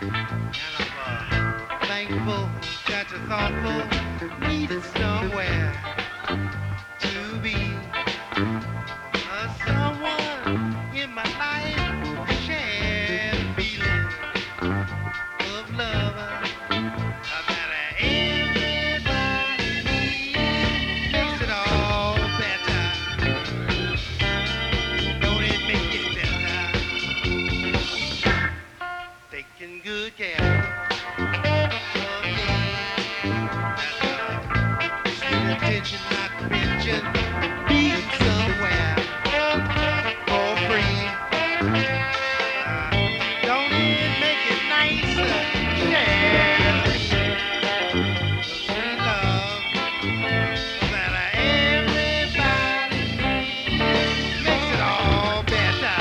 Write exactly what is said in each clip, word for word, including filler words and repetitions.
And I'm uh, thankful that you're thoughtful, needed somewhere to be. Uh, someone in my life to share the feeling of love uh, that everybody needs. Makes it all better. Don't it make it better? Taking good care of me. That's uh, sweet attention, not to mention being somewhere for free. Uh, don't it make it nicer? Yeah, sweet love that everybody needs. Makes it all better.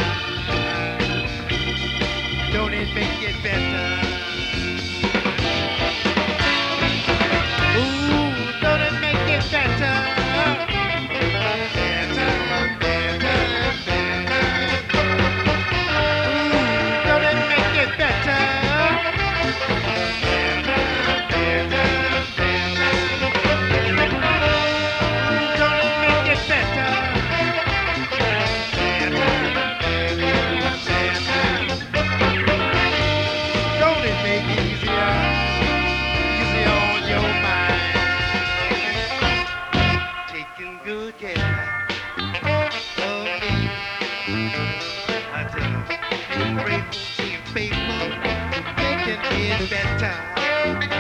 Don't it make it better? Ooh, don't it make it better? Better, better, better. Ooh, don't it make it better? Better, better, better. Ooh, don't it make it better? Better, better, better. Don't it make it easier? Easy on your mind. Taking good care of me. I tell you, being grateful, being faithful, making it better.